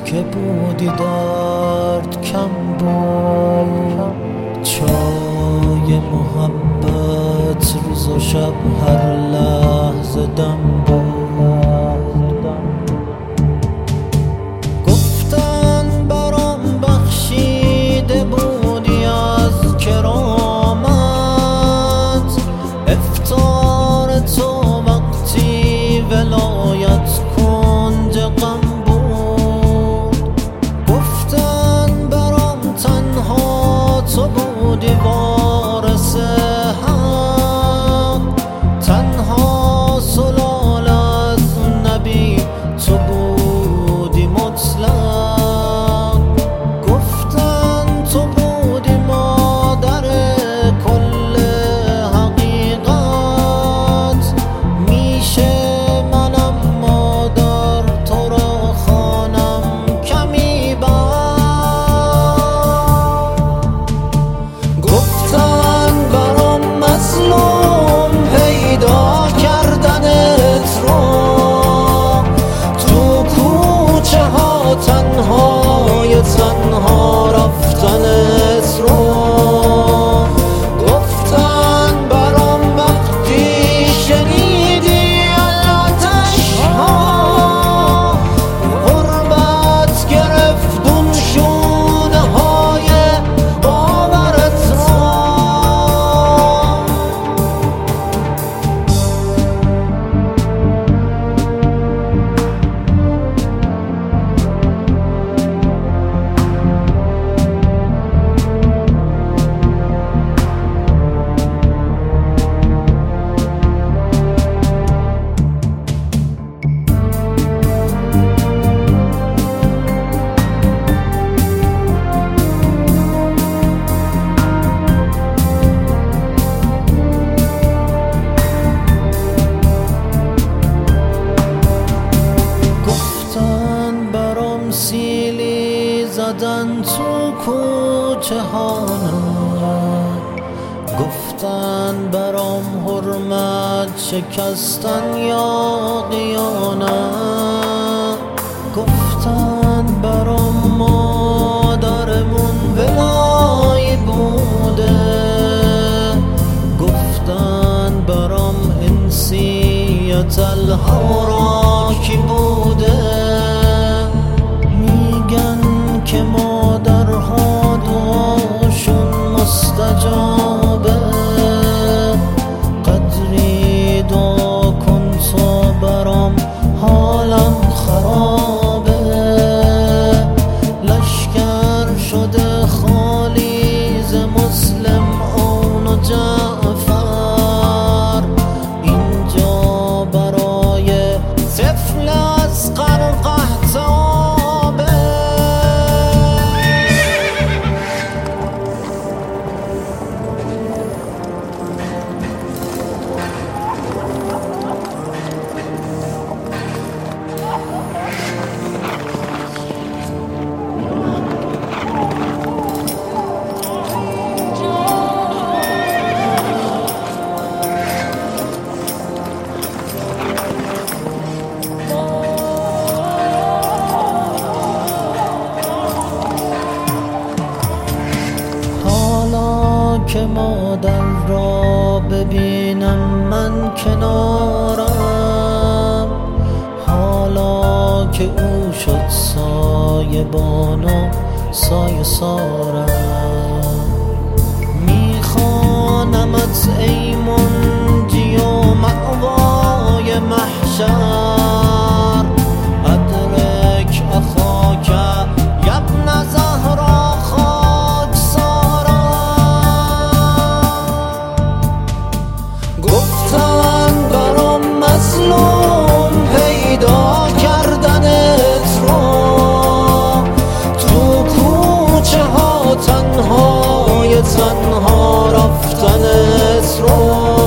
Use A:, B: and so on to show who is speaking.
A: که بودی درد کم بود، چای محبت روز و شب هر لحظه دم بود. گفتن برام بخشیده بودی از کرامت، افطار تو وقتی ولایت کنج غم بود. گفتن برام تنها تو بودی وارث حق، تنها سلال از نبی تو بودی مطلق. گفتن تو بودی مادر کل حقیقت، میشه منم مادر تو را خوانم کمی بد. گفتن برام مظلوم پیدا کردنت رو، تو کوچه ها تنهای تنها رفتنت رو. گفتن برام وقتی شنیدی آتش ها، غربت گرفت اون شونه های باورت رو. سیلی زدن تو کوچه ها، گفتن برام حرمت شکستن یا قیانت. گفتن برام مادرمون ولایی بوده، گفتن برام انسیت الحراکی بوده. که مادرها دعاشون مستجابه، قدری دعا کن تا برام حالم خرابه. لشکر شده خالی ز مسلم اون و جعفر، اینجا برای طفل اصغر قحطابه. که مادر را ببینم من کنارم، حالا که او شد سایبان و سایه سارم. میخوانمت ای منجی و مأوای محشر، ادرک اخاک یبن زهرا مظلوم پیدا کردنت رو، تو کوچه ها تنهای تنها رفتنت رو.